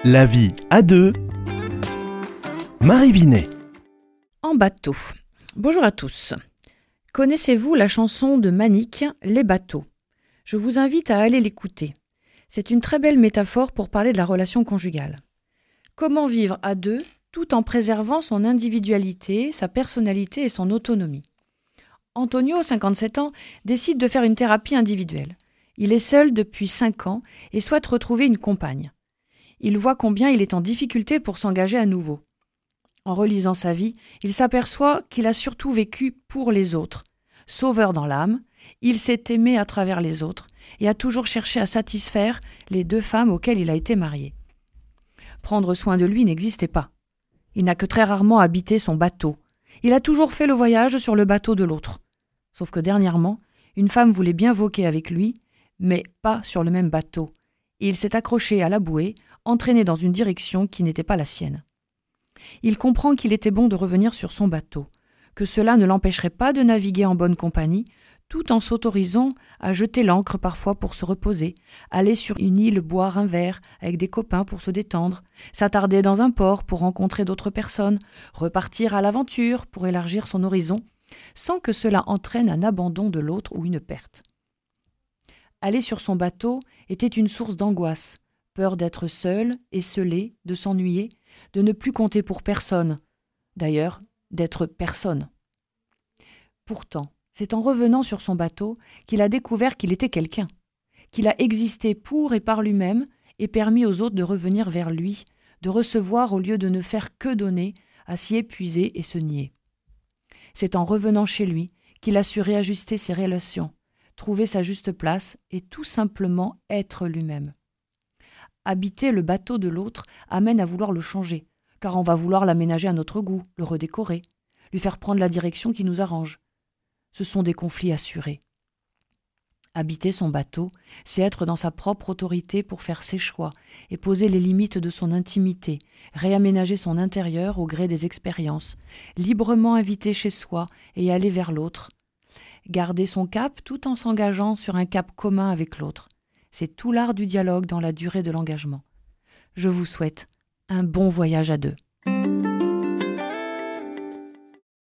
La vie à deux. Marie Binet. En bateau. Bonjour à tous. Connaissez-vous la chanson de Manic, Les bateaux ? Je vous invite à aller l'écouter. C'est une très belle métaphore pour parler de la relation conjugale. Comment vivre à deux tout en préservant son individualité, sa personnalité et son autonomie ? Antonio, 57 ans, décide de faire une thérapie individuelle. Il est seul depuis 5 ans et souhaite retrouver une compagne. Il voit combien il est en difficulté pour s'engager à nouveau. En relisant sa vie, il s'aperçoit qu'il a surtout vécu pour les autres. Sauveur dans l'âme, il s'est aimé à travers les autres et a toujours cherché à satisfaire les 2 femmes auxquelles il a été marié. Prendre soin de lui n'existait pas. Il n'a que très rarement habité son bateau. Il a toujours fait le voyage sur le bateau de l'autre. Sauf que dernièrement, une femme voulait bien voguer avec lui, mais pas sur le même bateau. Et il s'est accroché à la bouée, entraîné dans une direction qui n'était pas la sienne. Il comprend qu'il était bon de revenir sur son bateau, que cela ne l'empêcherait pas de naviguer en bonne compagnie, tout en s'autorisant à jeter l'ancre parfois pour se reposer, aller sur une île boire un verre avec des copains pour se détendre, s'attarder dans un port pour rencontrer d'autres personnes, repartir à l'aventure pour élargir son horizon, sans que cela entraîne un abandon de l'autre ou une perte. Aller sur son bateau était une source d'angoisse, peur d'être seul, esseulé, de s'ennuyer, de ne plus compter pour personne, d'ailleurs d'être personne. Pourtant, c'est en revenant sur son bateau qu'il a découvert qu'il était quelqu'un, qu'il a existé pour et par lui-même et permis aux autres de revenir vers lui, de recevoir au lieu de ne faire que donner, à s'y épuiser et se nier. C'est en revenant chez lui qu'il a su réajuster ses relations, trouver sa juste place et tout simplement être lui-même. Habiter le bateau de l'autre amène à vouloir le changer, car on va vouloir l'aménager à notre goût, le redécorer, lui faire prendre la direction qui nous arrange. Ce sont des conflits assurés. Habiter son bateau, c'est être dans sa propre autorité pour faire ses choix et poser les limites de son intimité, réaménager son intérieur au gré des expériences, librement inviter chez soi et aller vers l'autre. Garder son cap tout en s'engageant sur un cap commun avec l'autre. C'est tout l'art du dialogue dans la durée de l'engagement. Je vous souhaite un bon voyage à deux.